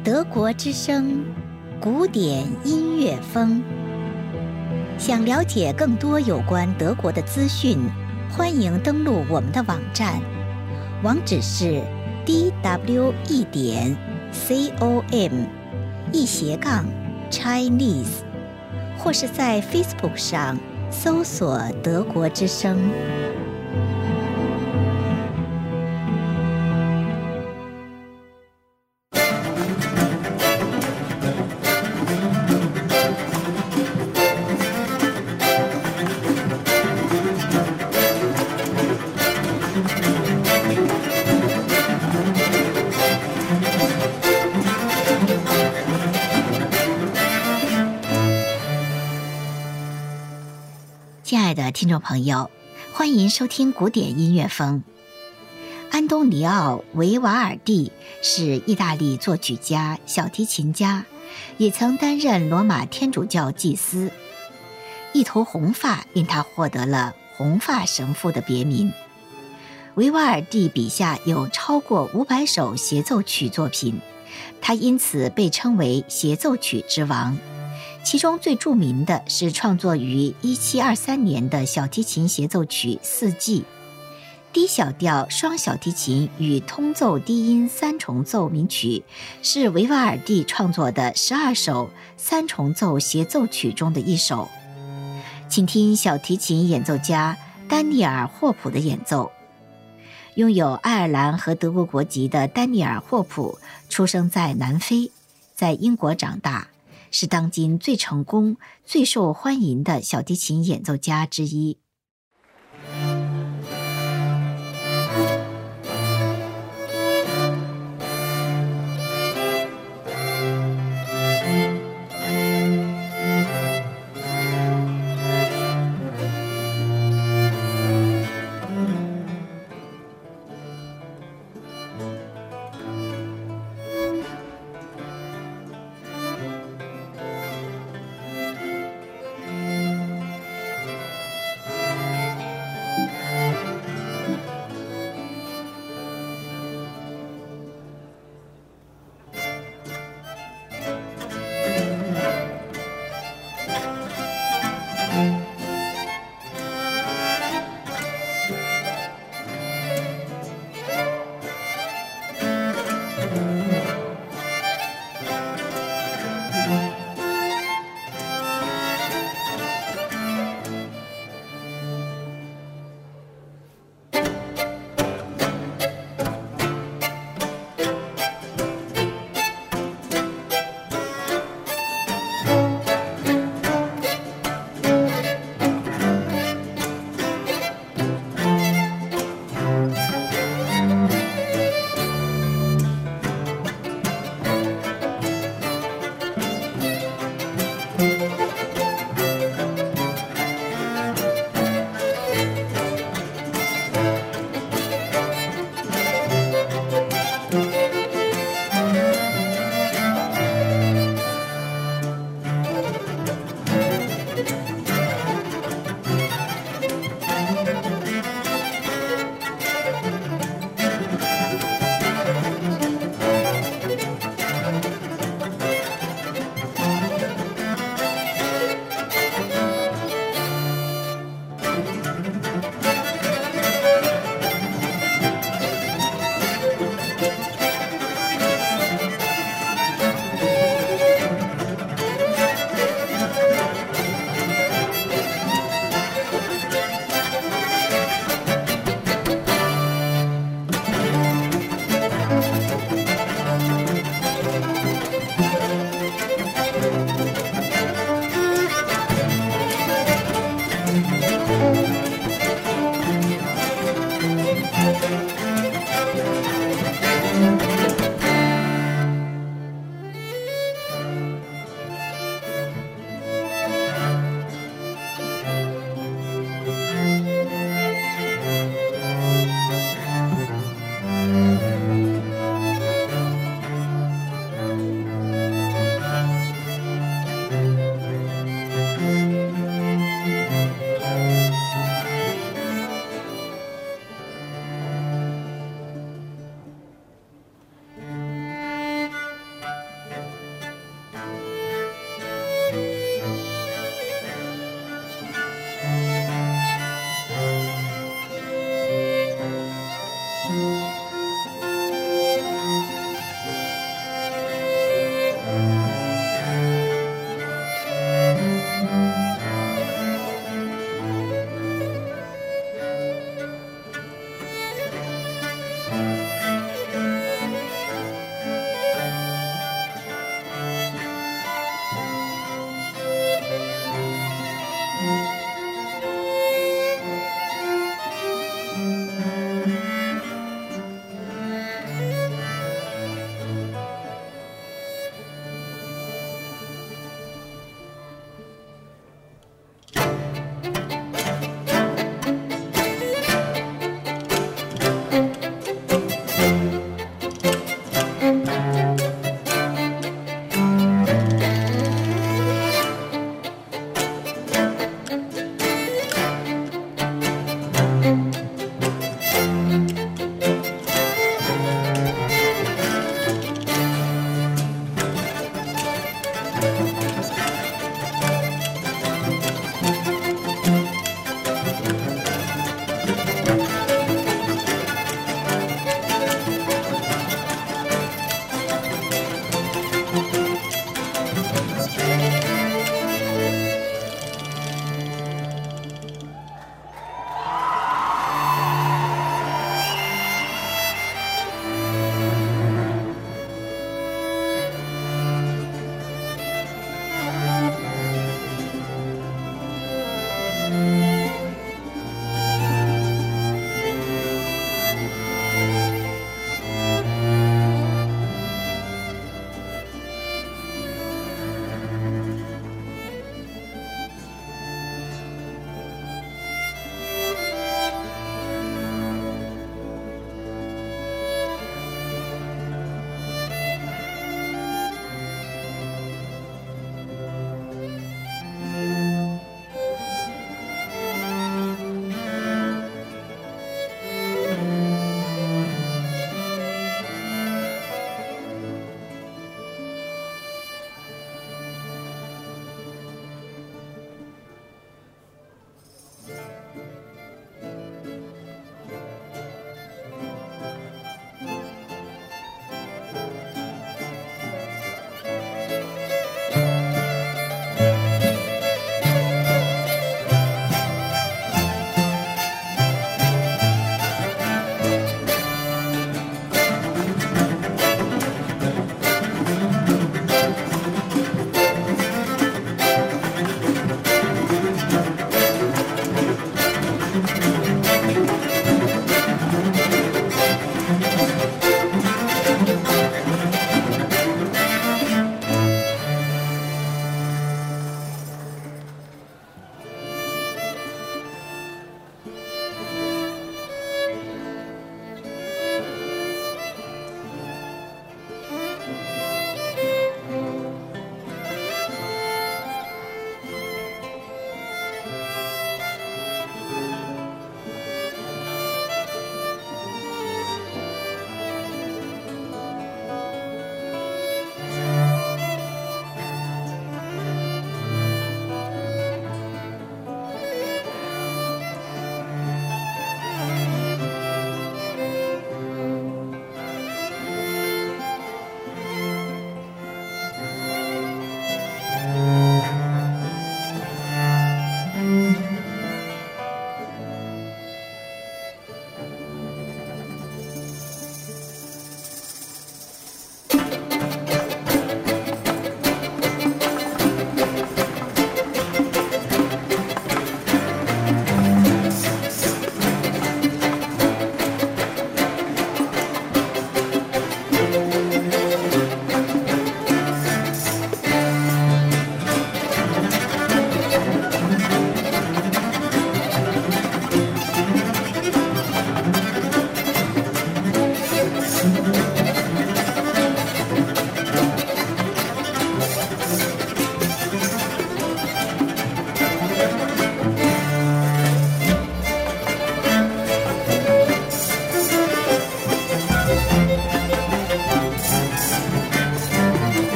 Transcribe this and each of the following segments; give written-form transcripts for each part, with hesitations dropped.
德国之声，古典音乐风。想了解更多有关德国的资讯，欢迎登录我们的网站，网址是 dwe.com/Chinese， 或是在 Facebook 上搜索德国之声。亲爱的听众朋友，欢迎收听古典音乐风。安东尼奥·维瓦尔第是意大利作曲家、小提琴家，也曾担任罗马天主教祭司。一头红发令他获得了红发神父的别名。维瓦尔第笔下有超过500首协奏曲作品，他因此被称为协奏曲之王。其中最著名的是创作于1723年的小提琴协奏曲《四季》，低小调双小提琴与通奏低音三重奏鸣曲，是维瓦尔第创作的12首三重奏协奏曲中的一首。请听小提琴演奏家丹尼尔·霍普的演奏。拥有爱尔兰和德国国籍的丹尼尔·霍普出生在南非，在英国长大，是当今最成功、最受欢迎的小提琴演奏家之一。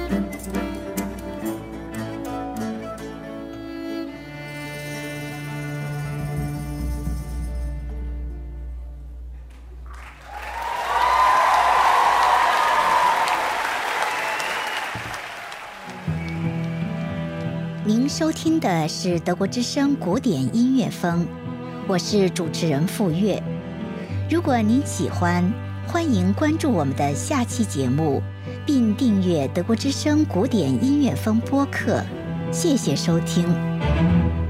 您收听的是德国之声古典音乐风，我是主持人傅月。如果您喜欢，欢迎关注我们的下期节目，并订阅德国之声古典音乐风播客。谢谢收听。